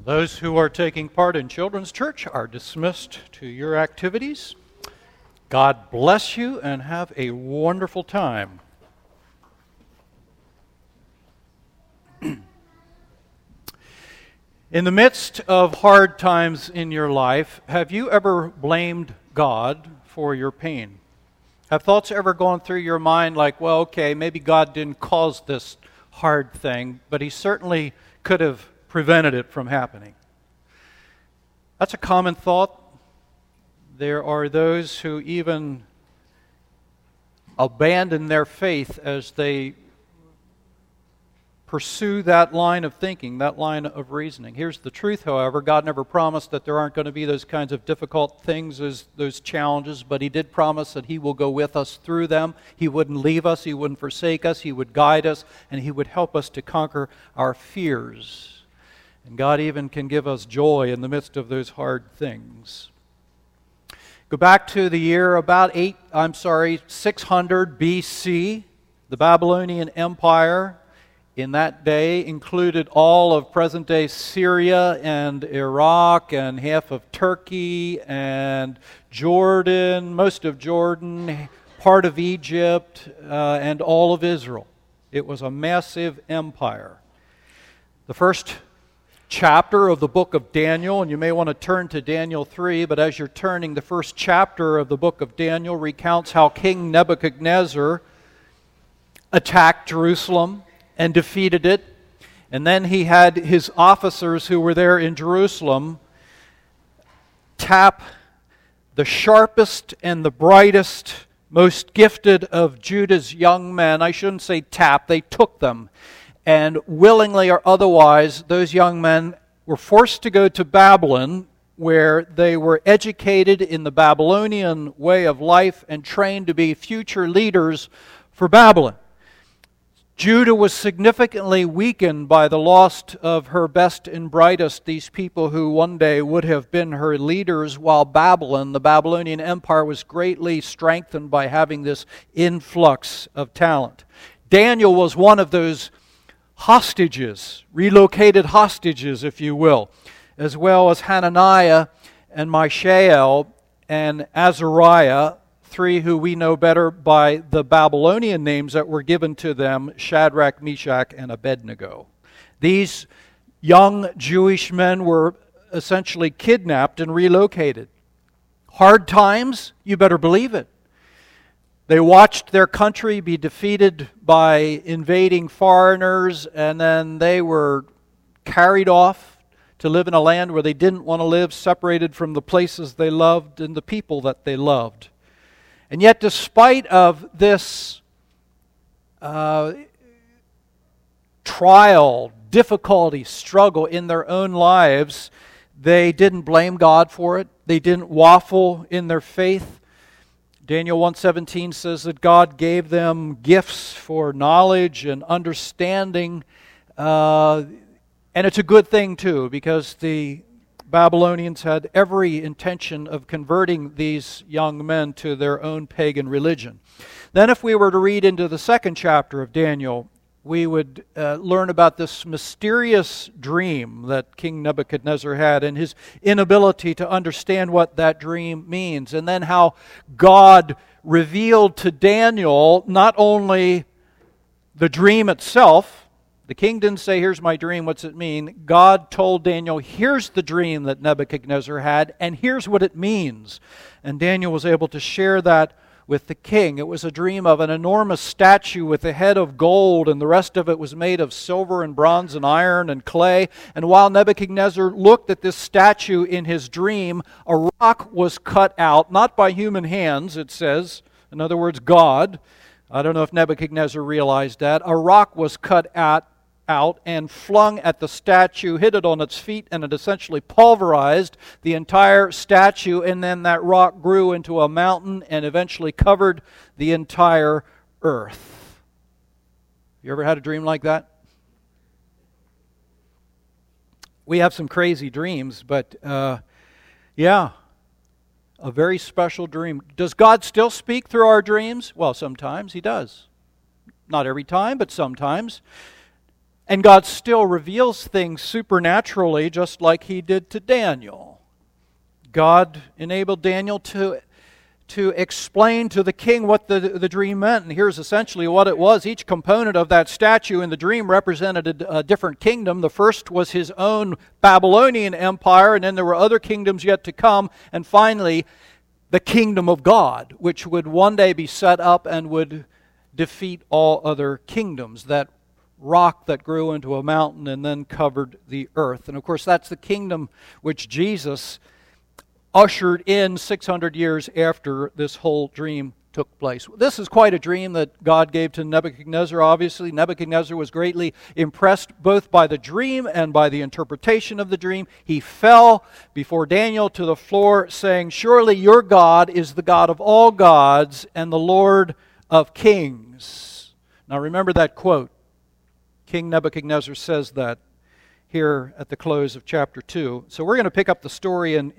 Those who are taking part in Children's Church are dismissed to your activities. God bless you and have a wonderful time. In the midst of hard times in your life, have you ever blamed God for your pain? Have thoughts ever gone through your mind like, well, okay, maybe God didn't cause this hard thing, but He certainly could have prevented it from happening? That's a common thought. There are those who even abandon their faith as they pursue that line of thinking, that line of reasoning. Here's the truth, however. God never promised that there aren't going to be those kinds of difficult things, those challenges, but He did promise that He will go with us through them. He wouldn't leave us, He wouldn't forsake us, He would guide us, and He would help us to conquer our fears. And God even can give us joy in the midst of those hard things. Go back to the year about 600 BC. The Babylonian Empire in that day included all of present-day Syria and Iraq and half of Turkey and Jordan, most of Jordan, part of Egypt, and all of Israel. It was a massive empire. The first chapter of the book of Daniel, and you may want to turn to Daniel 3, but as you're turning, the first chapter of the book of Daniel recounts how King Nebuchadnezzar attacked Jerusalem and defeated it, and then he had his officers who were there in Jerusalem tap the sharpest and the brightest, most gifted of Judah's young men. I shouldn't say tap, they took them. And willingly or otherwise, those young men were forced to go to Babylon, where they were educated in the Babylonian way of life and trained to be future leaders for Babylon. Judah was significantly weakened by the loss of her best and brightest, these people who one day would have been her leaders, while Babylon, the Babylonian Empire, was greatly strengthened by having this influx of talent. Daniel was one of those hostages, relocated hostages, if you will, as well as Hananiah and Mishael and Azariah, three who we know better by the Babylonian names that were given to them, Shadrach, Meshach, and Abednego. These young Jewish men were essentially kidnapped and relocated. Hard times? You better believe it. They watched their country be defeated by invading foreigners, and then they were carried off to live in a land where they didn't want to live, separated from the places they loved and the people that they loved. And yet, despite of this trial, difficulty, struggle in their own lives, they didn't blame God for it. They didn't waffle in their faith. Daniel 1:17 says that God gave them gifts for knowledge and understanding, and it's a good thing too, because the Babylonians had every intention of converting these young men to their own pagan religion. Then if we were to read into the second chapter of Daniel, we would learn about this mysterious dream that King Nebuchadnezzar had and his inability to understand what that dream means. And then how God revealed to Daniel not only the dream itself. The king didn't say, here's my dream, what's it mean? God told Daniel, here's the dream that Nebuchadnezzar had, and here's what it means. And Daniel was able to share that with the king. It was a dream of an enormous statue with a head of gold, and the rest of it was made of silver and bronze and iron and clay. And while Nebuchadnezzar looked at this statue in his dream, a rock was cut out, not by human hands, it says. In other words, God. I don't know if Nebuchadnezzar realized that. A rock was cut out and flung at the statue, hit it on its feet, and it essentially pulverized the entire statue, and then that rock grew into a mountain and eventually covered the entire earth. You ever had a dream like that? We have some crazy dreams, but yeah, a very special dream. Does God still speak through our dreams? Well, sometimes He does. Not every time, but sometimes. And God still reveals things supernaturally, just like He did to Daniel. God enabled Daniel to explain to the king what the dream meant. And here's essentially what it was. Each component of that statue in the dream represented a different kingdom. The first was his own Babylonian empire, and then there were other kingdoms yet to come. And finally, the kingdom of God, which would one day be set up and would defeat all other kingdoms. That rock that grew into a mountain and then covered the earth. And of course, that's the kingdom which Jesus ushered in 600 years after this whole dream took place. This is quite a dream that God gave to Nebuchadnezzar, obviously. Nebuchadnezzar was greatly impressed both by the dream and by the interpretation of the dream. He fell before Daniel to the floor, saying, "Surely your God is the God of all gods and the Lord of kings." Now remember that quote. King Nebuchadnezzar says that here at the close of chapter 2. So we're going to pick up the story in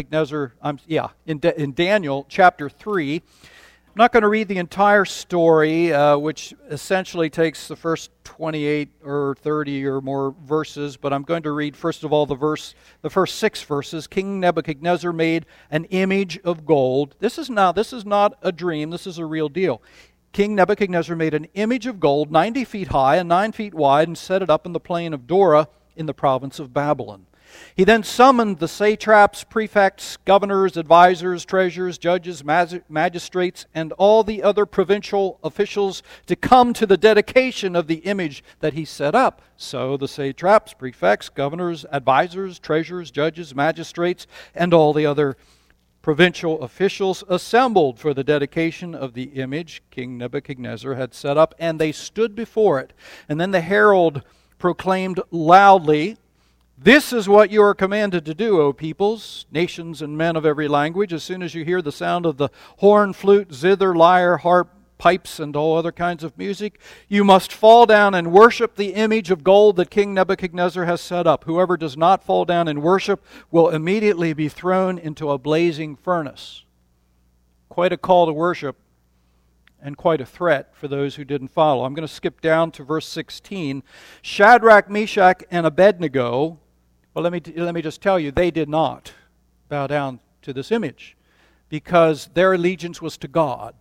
Daniel chapter 3. I'm not going to read the entire story, which essentially takes the first 28 or 30 or more verses, but I'm going to read first of all the first 6 verses. King Nebuchadnezzar made an image of gold. This is not a dream, this is a real deal. King Nebuchadnezzar made an image of gold 90 feet high and 9 feet wide and set it up in the plain of Dura in the province of Babylon. He then summoned the satraps, prefects, governors, advisors, treasurers, judges, magistrates, and all the other provincial officials to come to the dedication of the image that he set up. So the satraps, prefects, governors, advisors, treasurers, judges, magistrates, and all the other provincial officials assembled for the dedication of the image King Nebuchadnezzar had set up, and they stood before it. And then the herald proclaimed loudly, "This is what you are commanded to do, O peoples, nations, and men of every language. As soon as you hear the sound of the horn, flute, zither, lyre, harp, pipes, and all other kinds of music, you must fall down and worship the image of gold that King Nebuchadnezzar has set up. Whoever does not fall down and worship will immediately be thrown into a blazing furnace." Quite a call to worship and quite a threat for those who didn't follow. I'm going to skip down to verse 16. Shadrach, Meshach, and Abednego, well, let me just tell you, they did not bow down to this image because their allegiance was to God.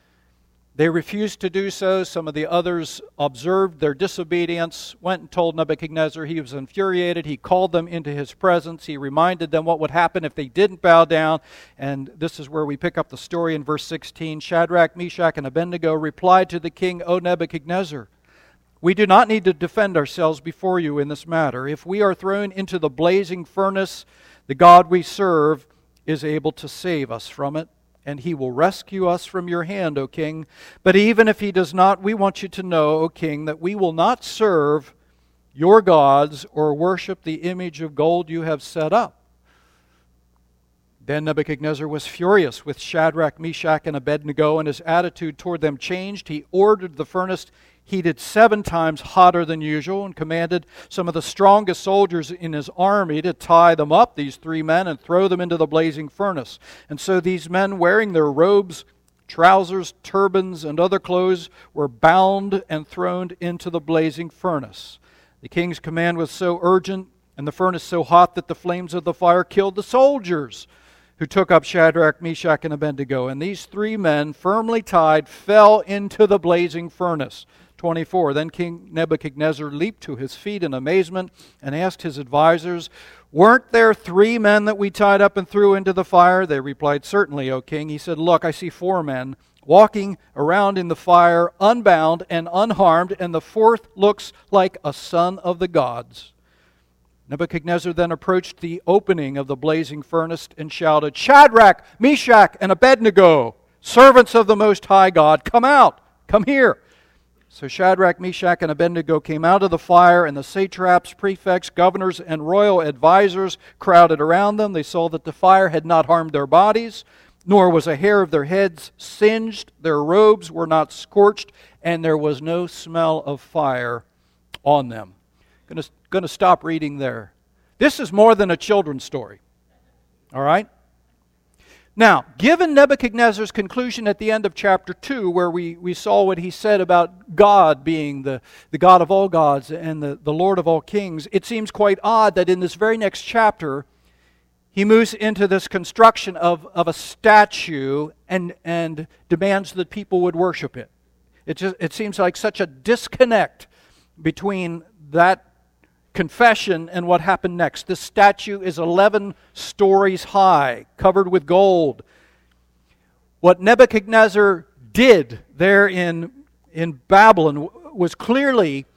They refused to do so. Some of the others observed their disobedience, went and told Nebuchadnezzar. He was infuriated. He called them into his presence. He reminded them what would happen if they didn't bow down. And this is where we pick up the story in verse 16. Shadrach, Meshach, and Abednego replied to the king, "O Nebuchadnezzar, we do not need to defend ourselves before you in this matter. If we are thrown into the blazing furnace, the God we serve is able to save us from it, and He will rescue us from your hand, O king. But even if He does not, we want you to know, O king, that we will not serve your gods or worship the image of gold you have set up." Then Nebuchadnezzar was furious with Shadrach, Meshach, and Abednego, and his attitude toward them changed. He ordered the furnace heated 7 times hotter than usual, and commanded some of the strongest soldiers in his army to tie them up, these 3 men, and throw them into the blazing furnace. And so these men, wearing their robes, trousers, turbans, and other clothes, were bound and thrown into the blazing furnace. The king's command was so urgent, and the furnace so hot, that the flames of the fire killed the soldiers who took up Shadrach, Meshach, and Abednego. And these 3 men, firmly tied, fell into the blazing furnace. 24. Then King Nebuchadnezzar leaped to his feet in amazement and asked his advisors, "Weren't there 3 men that we tied up and threw into the fire?" They replied, "Certainly, O king." He said, "Look, I see 4 men walking around in the fire, unbound and unharmed, and the 4th looks like a son of the gods." Nebuchadnezzar then approached the opening of the blazing furnace and shouted, "Shadrach, Meshach, and Abednego, servants of the Most High God, come out, come here." So Shadrach, Meshach, and Abednego came out of the fire, and the satraps, prefects, governors, and royal advisors crowded around them. They saw that the fire had not harmed their bodies, nor was a hair of their heads singed. Their robes were not scorched, and there was no smell of fire on them. Going to stop reading there. This is more than a children's story. All right? Now, given Nebuchadnezzar's conclusion at the end of chapter 2, where we saw what he said about God being the God of all gods and the Lord of all kings, it seems quite odd that in this very next chapter, he moves into this construction of a statue and demands that people would worship it. It seems like such a disconnect between that confession and what happened next. This statue is 11 stories high, covered with gold. What Nebuchadnezzar did there in Babylon was clearly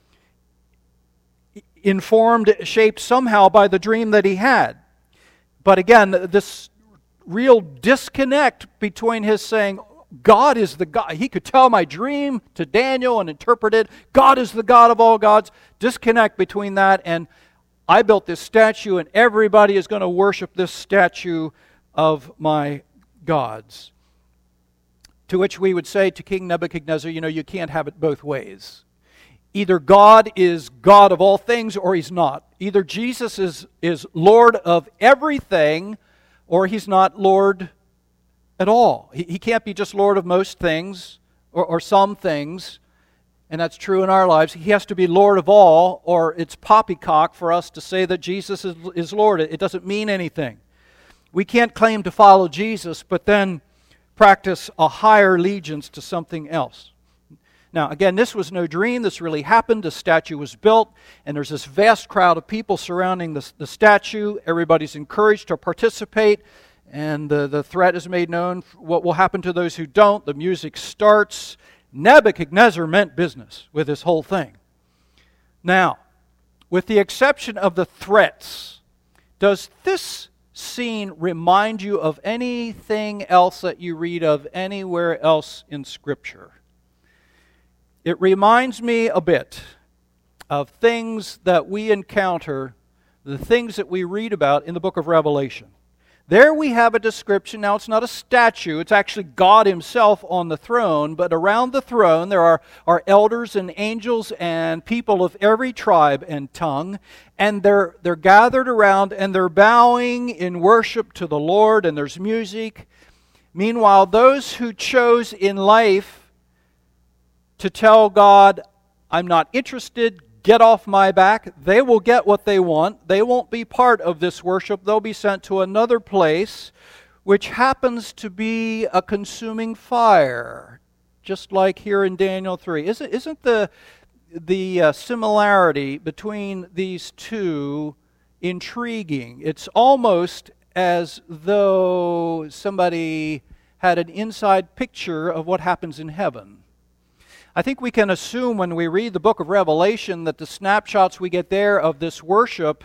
informed, shaped somehow by the dream that he had. But again, this real disconnect between his saying, God is the God. He could tell my dream to Daniel and interpret it. God is the God of all gods. Disconnect between that and I built this statue and everybody is going to worship this statue of my gods. To which we would say to King Nebuchadnezzar, you can't have it both ways. Either God is God of all things or he's not. Either Jesus is Lord of everything or he's not Lord at all. He can't be just Lord of most things or some things, and that's true in our lives. He has to be Lord of all, or it's poppycock for us to say that Jesus is Lord. It doesn't mean anything. We can't claim to follow Jesus, but then practice a higher allegiance to something else. Now, again, this was no dream. This really happened. The statue was built, and there's this vast crowd of people surrounding the statue. Everybody's encouraged to participate. And the threat is made known. What will happen to those who don't? The music starts. Nebuchadnezzar meant business with this whole thing. Now, with the exception of the threats, does this scene remind you of anything else that you read of anywhere else in Scripture? It reminds me a bit of things that we encounter, the things that we read about in the book of Revelation. There we have a description. Now, it's not a statue. It's actually God himself on the throne. But around the throne, there are elders and angels and people of every tribe and tongue. And they're gathered around and they're bowing in worship to the Lord. And there's music. Meanwhile, those who chose in life to tell God, I'm not interested, get off my back, they will get what they want. They won't be part of this worship. They'll be sent to another place, which happens to be a consuming fire, just like here in Daniel 3. Isn't the similarity between these two intriguing? It's almost as though somebody had an inside picture of what happens in heaven. I think we can assume when we read the book of Revelation that the snapshots we get there of this worship,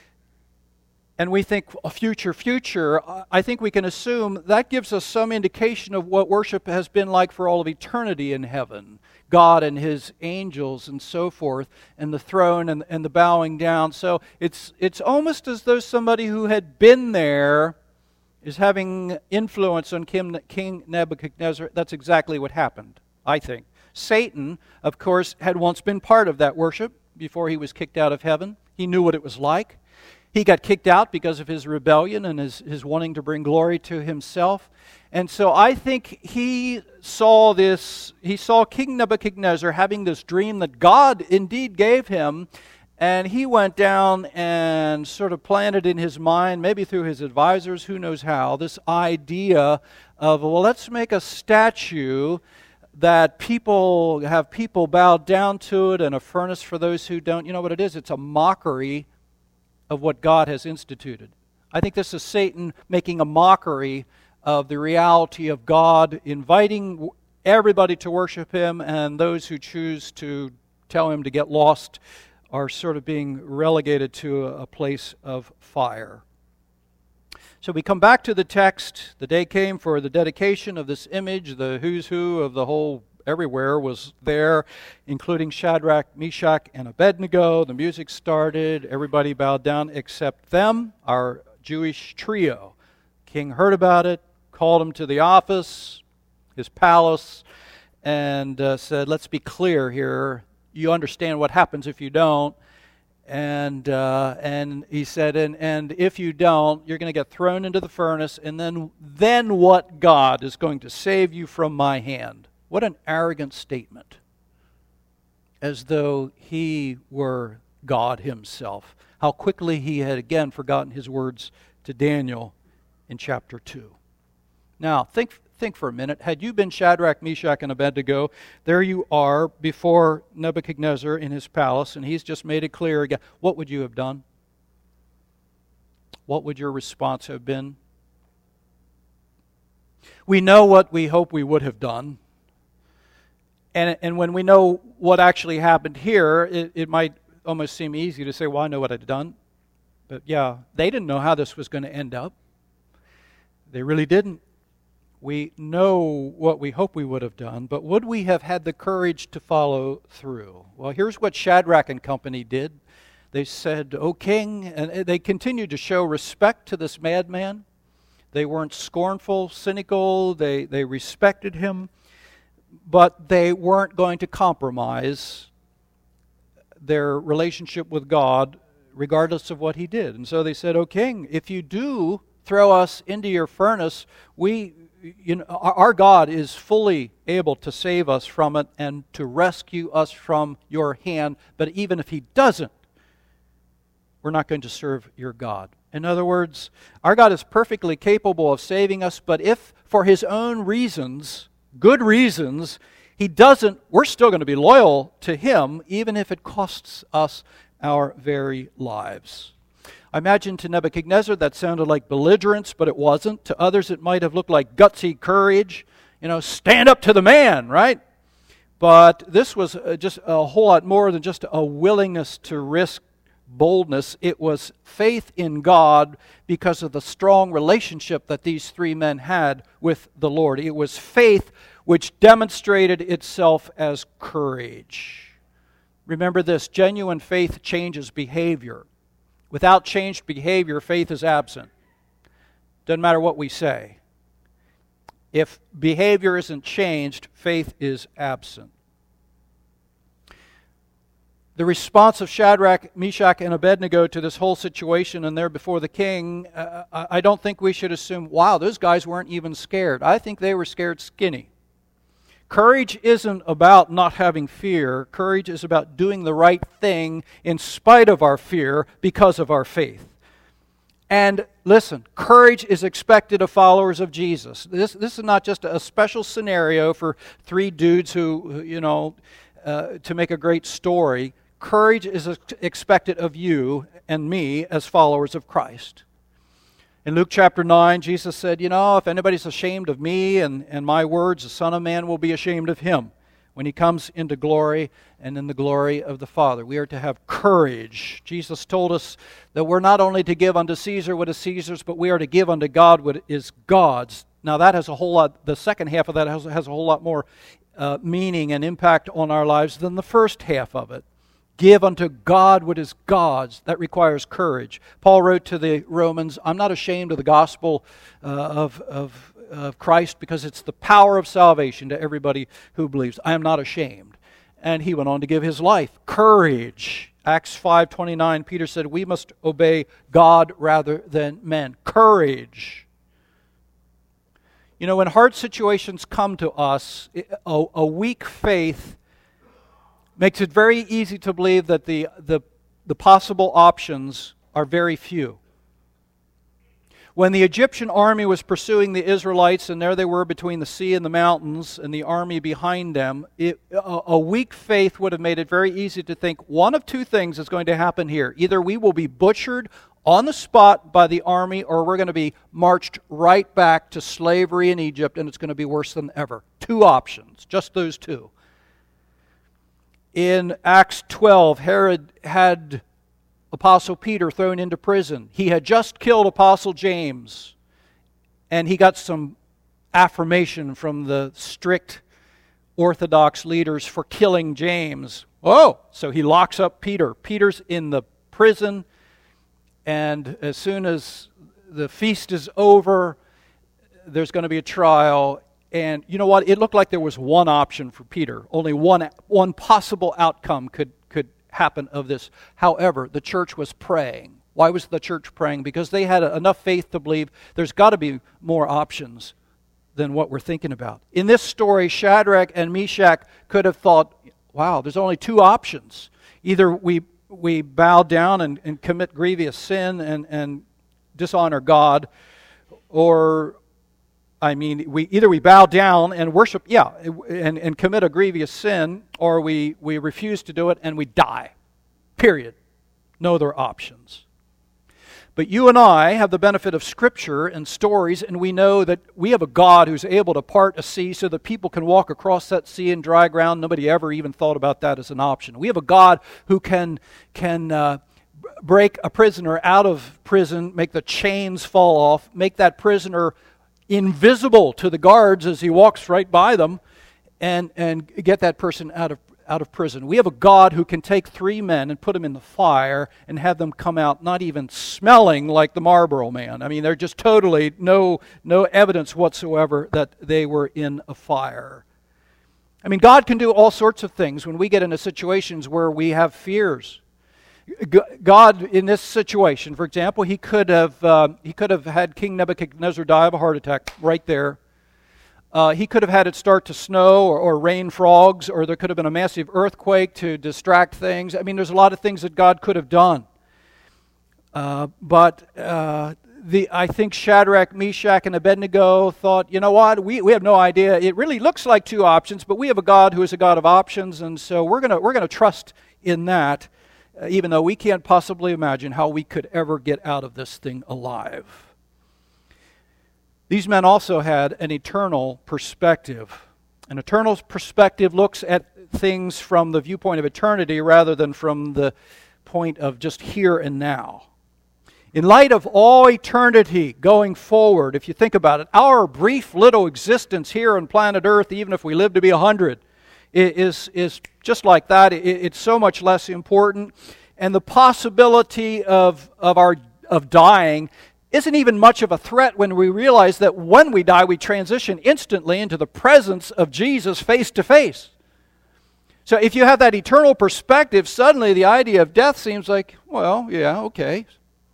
and we think a future, I think we can assume that gives us some indication of what worship has been like for all of eternity in heaven. God and his angels and so forth, and the throne and the bowing down. So it's almost as though somebody who had been there is having influence on King Nebuchadnezzar. That's exactly what happened, I think. Satan, of course, had once been part of that worship before he was kicked out of heaven. He knew what it was like. He got kicked out because of his rebellion and his wanting to bring glory to himself. And so I think he saw King Nebuchadnezzar having this dream that God indeed gave him, and he went down and sort of planted in his mind, maybe through his advisors, who knows how, this idea of, well, let's make a statue that people bow down to it, and a furnace for those who don't. You know what it is? It's a mockery of what God has instituted. I think this is Satan making a mockery of the reality of God, inviting everybody to worship him, and those who choose to tell him to get lost are sort of being relegated to a place of fire. So we come back to the text. The day came for the dedication of this image. The who's who of the whole everywhere was there, including Shadrach, Meshach, and Abednego. The music started. Everybody bowed down except them, our Jewish trio. King heard about it, called him to the office, his palace, and said, let's be clear here. You understand what happens if you don't. And he said, and if you don't, you're going to get thrown into the furnace, and then what God is going to save you from my hand? What an arrogant statement. As though he were God himself. How quickly he had again forgotten his words to Daniel in chapter 2. Now, think for a minute. Had you been Shadrach, Meshach, and Abednego, there you are before Nebuchadnezzar in his palace, and he's just made it clear again. What would you have done? What would your response have been? We know what we hope we would have done. And when we know what actually happened here, it might almost seem easy to say, well, I know what I'd done. But yeah, they didn't know how this was going to end up. They really didn't. We know what we hope we would have done, but would we have had the courage to follow through? Well, here's what Shadrach and company did. They said, O king, and they continued to show respect to this madman. They weren't scornful, cynical, they respected him, but they weren't going to compromise their relationship with God regardless of what he did. And so they said, O king, if you do throw us into your furnace, our God is fully able to save us from it and to rescue us from your hand. But even if he doesn't, we're not going to serve your God. In other words, our God is perfectly capable of saving us, but if for his own reasons, good reasons, he doesn't, we're still going to be loyal to him, even if it costs us our very lives. I imagine to Nebuchadnezzar that sounded like belligerence, but it wasn't. To others it might have looked like gutsy courage. Stand up to the man, right? But this was just a whole lot more than just a willingness to risk boldness. It was faith in God because of the strong relationship that these three men had with the Lord. It was faith which demonstrated itself as courage. Remember this, genuine faith changes behavior. Without changed behavior, faith is absent. Doesn't matter what we say. If behavior isn't changed, faith is absent. The response of Shadrach, Meshach, and Abednego to this whole situation and there before the king, I don't think we should assume, wow, those guys weren't even scared. I think they were scared skinny. Courage isn't about not having fear. Courage is about doing the right thing in spite of our fear because of our faith. And listen, courage is expected of followers of Jesus. This is not just a special scenario for three dudes who to make a great story. Courage is expected of you and me as followers of Christ. In Luke chapter 9, Jesus said, if anybody's ashamed of me and my words, the Son of Man will be ashamed of him when he comes into glory and in the glory of the Father. We are to have courage. Jesus told us that we're not only to give unto Caesar what is Caesar's, but we are to give unto God what is God's. Now that has a whole lot, the second half of that has a whole lot more meaning and impact on our lives than the first half of it. Give unto God what is God's. That requires courage. Paul wrote to the Romans, I'm not ashamed of the gospel of Christ because it's the power of salvation to everybody who believes. I am not ashamed. And he went on to give his life. Courage. Acts 5:29, Peter said, we must obey God rather than men. Courage. When hard situations come to us, a weak faith makes it very easy to believe that the possible options are very few. When the Egyptian army was pursuing the Israelites, and there they were between the sea and the mountains, and the army behind them, a weak faith would have made it very easy to think one of two things is going to happen here. Either we will be butchered on the spot by the army, or we're going to be marched right back to slavery in Egypt, and it's going to be worse than ever. Two options, just those two. In Acts 12, Herod had Apostle Peter thrown into prison. He had just killed Apostle James, and he got some affirmation from the strict Orthodox leaders for killing James. Oh, so he locks up Peter. Peter's in the prison, and as soon as the feast is over, there's going to be a trial. And you know what? It looked like there was one option for Peter. Only one possible outcome could happen of this. However, the church was praying. Why was the church praying? Because they had enough faith to believe there's got to be more options than what we're thinking about. In this story, Shadrach and Meshach could have thought, wow, there's only two options. Either we bow down and commit grievous sin and dishonor God, or, we bow down and worship, and commit a grievous sin, or we refuse to do it and we die. Period. No other options. But you and I have the benefit of Scripture and stories, and we know that we have a God who's able to part a sea so that people can walk across that sea in dry ground. Nobody ever even thought about that as an option. We have a God who can break a prisoner out of prison, make the chains fall off, make that prisoner invisible to the guards as he walks right by them, and get that person out of prison. We have a God who can take three men and put them in the fire and have them come out not even smelling like the Marlboro Man. They're just totally no evidence whatsoever that they were in a fire. God can do all sorts of things when we get into situations where we have fears. God, in this situation, for example, he could have had King Nebuchadnezzar die of a heart attack right there. He could have had it start to snow or rain frogs, or there could have been a massive earthquake to distract things. There's a lot of things that God could have done. But I think Shadrach, Meshach, and Abednego thought, you know what, we have no idea. It really looks like two options, but we have a God who is a God of options, and so we're gonna trust in that, even though we can't possibly imagine how we could ever get out of this thing alive. These men also had an eternal perspective. An eternal perspective looks at things from the viewpoint of eternity rather than from the point of just here and now. In light of all eternity going forward, if you think about it, our brief little existence here on planet Earth, even if we live to be 100, is just like that. It's so much less important. And the possibility of dying isn't even much of a threat when we realize that when we die, we transition instantly into the presence of Jesus face to face. So if you have that eternal perspective, suddenly the idea of death seems like, well, yeah, okay.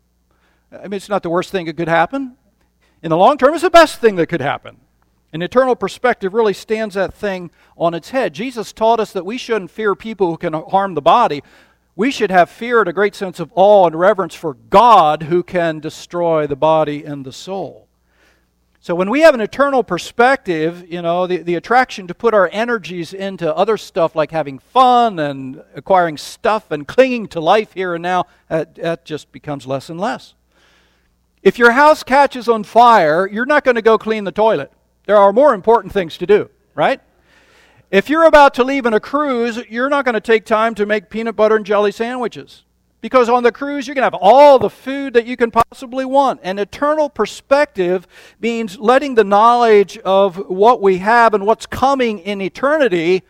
It's not the worst thing that could happen. In the long term, it's the best thing that could happen. An eternal perspective really stands that thing on its head. Jesus taught us that we shouldn't fear people who can harm the body. We should have fear and a great sense of awe and reverence for God who can destroy the body and the soul. So when we have an eternal perspective, the attraction to put our energies into other stuff like having fun and acquiring stuff and clinging to life here and now, that just becomes less and less. If your house catches on fire, you're not going to go clean the toilet. There are more important things to do, right? If you're about to leave on a cruise, you're not going to take time to make peanut butter and jelly sandwiches. Because on the cruise, you're going to have all the food that you can possibly want. An eternal perspective means letting the knowledge of what we have and what's coming in eternity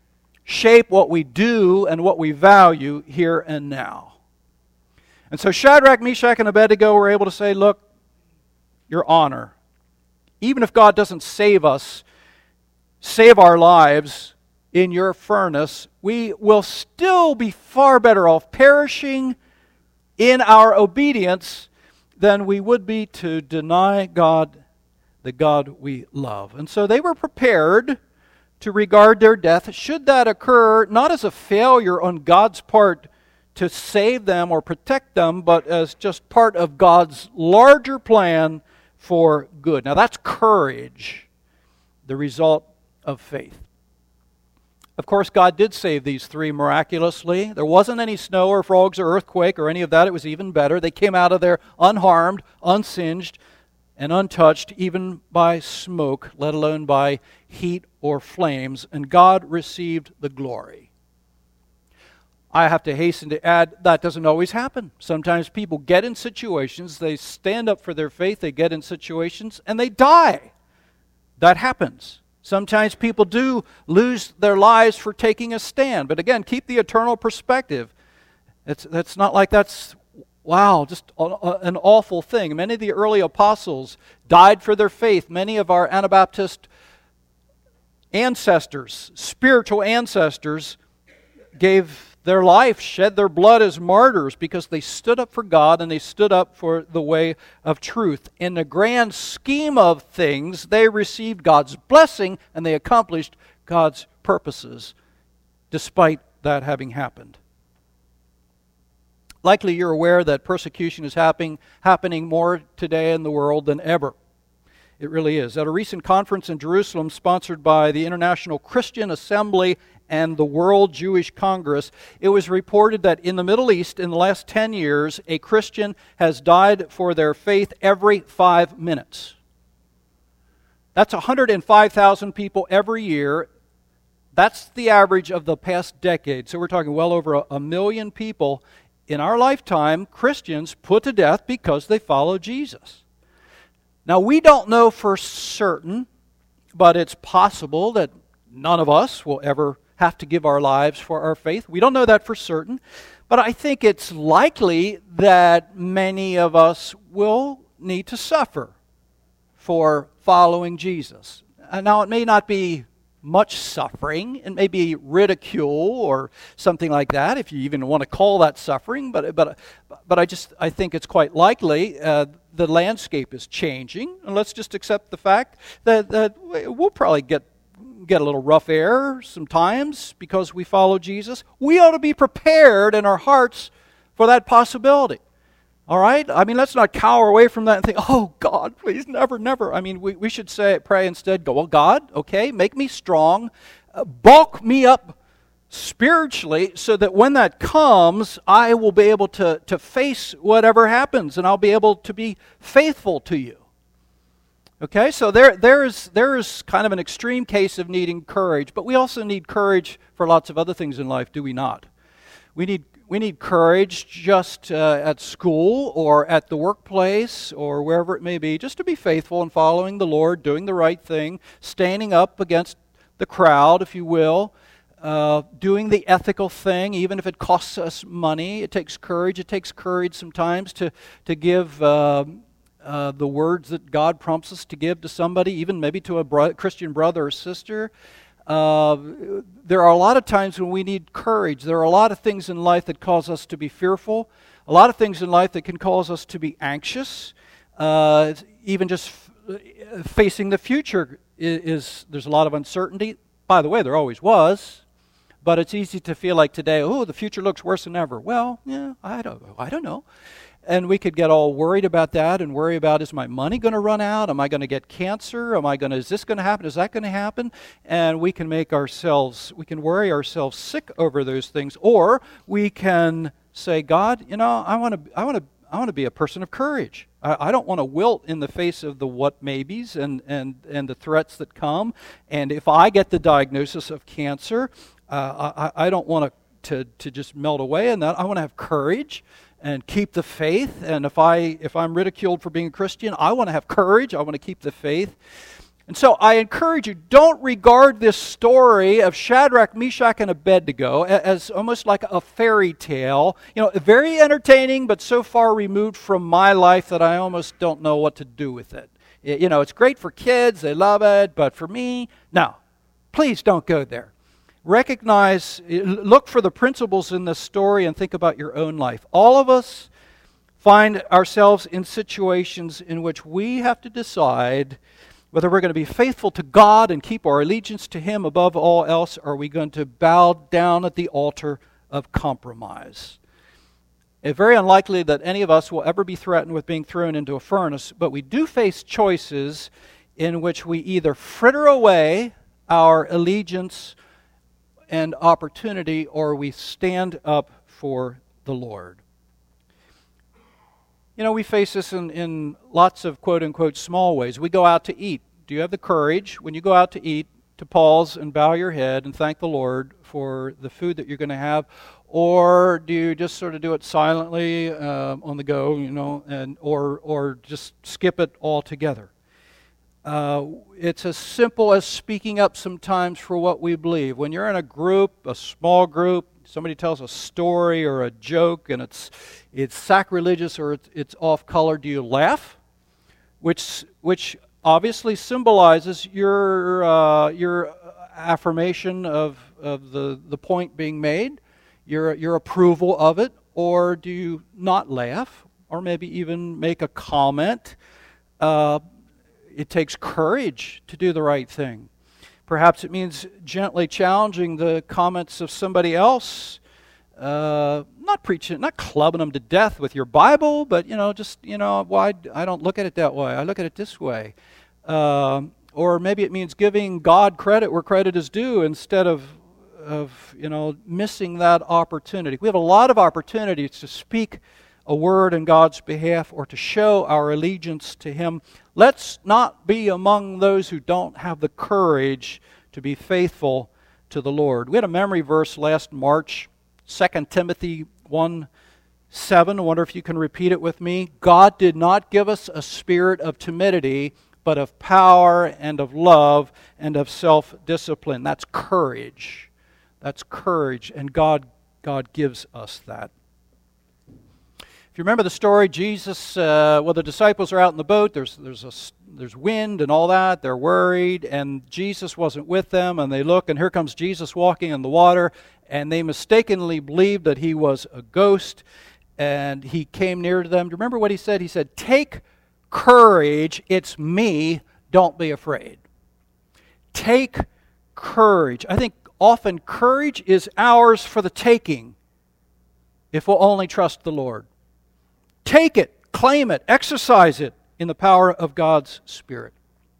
shape what we do and what we value here and now. And so Shadrach, Meshach, and Abednego were able to say, look, your honor, even if God doesn't save us, save our lives in your furnace, we will still be far better off perishing in our obedience than we would be to deny God, the God we love. And so they were prepared to regard their death, should that occur, not as a failure on God's part to save them or protect them, but as just part of God's larger plan for good. Now that's courage, the result of faith. Of course, God did save these three miraculously. There wasn't any snow or frogs or earthquake or any of that. It was even better. They came out of there unharmed, unsinged, and untouched even by smoke, let alone by heat or flames, and God received the glory. I have to hasten to add, that doesn't always happen. Sometimes people get in situations, they stand up for their faith, they get in situations, and they die. That happens. Sometimes people do lose their lives for taking a stand. But again, keep the eternal perspective. It's not like that's, wow, just an awful thing. Many of the early apostles died for their faith. Many of our Anabaptist ancestors, spiritual ancestors, gave their life, shed their blood as martyrs because they stood up for God and they stood up for the way of truth. In the grand scheme of things, they received God's blessing and they accomplished God's purposes despite that having happened. Likely you're aware that persecution is happening more today in the world than ever. It really is. At a recent conference in Jerusalem sponsored by the International Christian Assembly and the World Jewish Congress, it was reported that in the Middle East in the last 10 years, a Christian has died for their faith every 5 minutes. That's 105,000 people every year. That's the average of the past decade. So we're talking well over a million people in our lifetime, Christians put to death because they follow Jesus. Now, we don't know for certain, but it's possible that none of us will ever have to give our lives for our faith. We don't know that for certain, but I think it's likely that many of us will need to suffer for following Jesus. Now, it may not be much suffering. It may be ridicule or something like that, if you even want to call that suffering. But I think it's quite likely the landscape is changing, and let's just accept the fact that we'll probably get a little rough air sometimes because we follow Jesus. We ought to be prepared in our hearts for that possibility. All right? I mean, let's not cower away from that and think, oh, God, please, never, never. I mean, we should pray instead, go, well, God, okay, make me strong, bulk me up spiritually so that when that comes, I will be able to face whatever happens and I'll be able to be faithful to you. Okay, so there is kind of an extreme case of needing courage, but we also need courage for lots of other things in life, do we not? We need courage just at school or at the workplace or wherever it may be, just to be faithful and following the Lord, doing the right thing, standing up against the crowd, if you will, doing the ethical thing, even if it costs us money. It takes courage. It takes courage sometimes to give the words that God prompts us to give to somebody, even maybe to a Christian brother or sister. There are a lot of times when we need courage. There are a lot of things in life that cause us to be fearful. A lot of things in life that can cause us to be anxious. Even just facing the future there's a lot of uncertainty. By the way, there always was. But it's easy to feel like today, oh, the future looks worse than ever. Well, yeah, I don't know. And we could get all worried about that and worry about, is my money going to run out? Am I going to get cancer? Is this going to happen? Is that going to happen? And we can worry ourselves sick over those things. Or we can say, God, I want to be a person of courage. I don't want to wilt in the face of the what maybes and the threats that come. And if I get the diagnosis of cancer, I don't want to just melt away in that. I want to have courage and keep the faith. And if I'm ridiculed for being a Christian, I want to have courage. I want to keep the faith. And so I encourage you, don't regard this story of Shadrach, Meshach, and Abednego as almost like a fairy tale. Very entertaining, but so far removed from my life that I almost don't know what to do with it. It's great for kids, they love it, but for me, no. Please don't go there. Look for the principles in this story and think about your own life. All of us find ourselves in situations in which we have to decide whether we're going to be faithful to God and keep our allegiance to Him above all else, or are we going to bow down at the altar of compromise. It's very unlikely that any of us will ever be threatened with being thrown into a furnace, but we do face choices in which we either fritter away our allegiance and opportunity, or we stand up for the Lord. We face this in lots of quote-unquote small ways. We go out to eat. Do you have the courage, when you go out to eat, to pause and bow your head and thank the Lord for the food that you're going to have? Or do you just sort of do it silently on the go, or just skip it altogether? It's as simple as speaking up sometimes for what we believe. When you're in a group, a small group, somebody tells a story or a joke and it's sacrilegious or it's off color, do you laugh? Which obviously symbolizes your affirmation of the point being made. your approval of it, or do you not laugh, or maybe even make a comment? It takes courage to do the right thing. Perhaps it means gently challenging the comments of somebody else, not preaching, not clubbing them to death with your Bible, but why I don't look at it that way. I look at it this way. Or maybe it means giving God credit where credit is due instead of missing that opportunity. We have a lot of opportunities to speak a word in God's behalf or to show our allegiance to Him. Let's not be among those who don't have the courage to be faithful to the Lord. We had a memory verse last March, 2 Timothy 1:7. I wonder if you can repeat it with me. God did not give us a spirit of timidity, but of power and of love and of self-discipline. That's courage. That's courage, and God gives us that. If you remember the story, Jesus, the disciples are out in the boat. There's wind and all that. They're worried, and Jesus wasn't with them. And they look, and here comes Jesus walking in the water, and they mistakenly believed that he was a ghost. And he came near to them. Do you remember what he said? He said, "Take courage. It's me. Don't be afraid." Take courage. I think often courage is ours for the taking if we'll only trust the Lord. Take it, claim it, exercise it in the power of God's Spirit.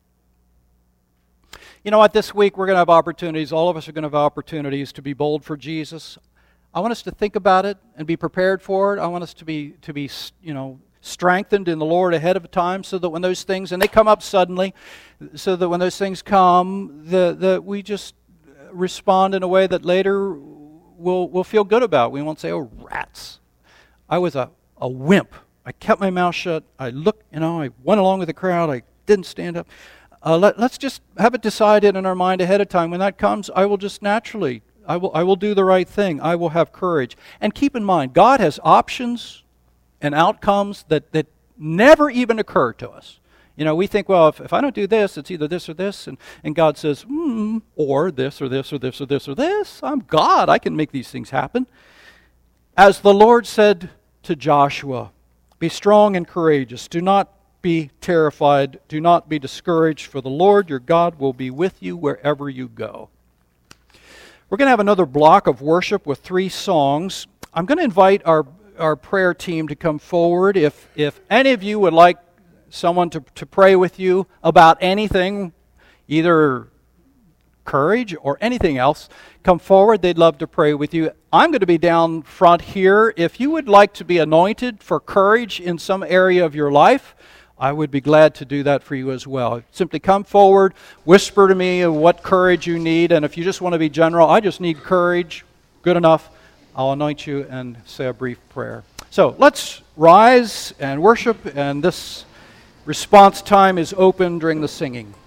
You know what? This week we're going to have opportunities. All of us are going to have opportunities to be bold for Jesus. I want us to think about it and be prepared for it. I want us to be strengthened in the Lord ahead of time, so that when those things, and they come up suddenly, so that when those things come, that we just respond in a way that later we'll feel good about. We won't say, "Oh, rats. I was a wimp. I kept my mouth shut. I went along with the crowd. I didn't stand up." Let's just have it decided in our mind ahead of time. When that comes, I will just naturally, I will do the right thing. I will have courage. And keep in mind, God has options and outcomes that never even occur to us. We think, well, if I don't do this, it's either this or this. And God says, or this or this or this or this or this. I'm God. I can make these things happen. As the Lord said to Joshua, "Be strong and courageous. Do not be terrified. Do not be discouraged, for the Lord your God will be with you wherever you go." We're going to have another block of worship with 3 songs. I'm going to invite our prayer team to come forward. If any of you would like someone to pray with you about anything, either courage or anything else, come forward. They'd love to pray with you. I'm going to be down front here. If you would like to be anointed for courage in some area of your life, I would be glad to do that for you as well. Simply come forward, whisper to me of what courage you need, and if you just want to be general, "I just need courage," good enough, I'll anoint you and say a brief prayer. So let's rise and worship, and this response time is open during the singing.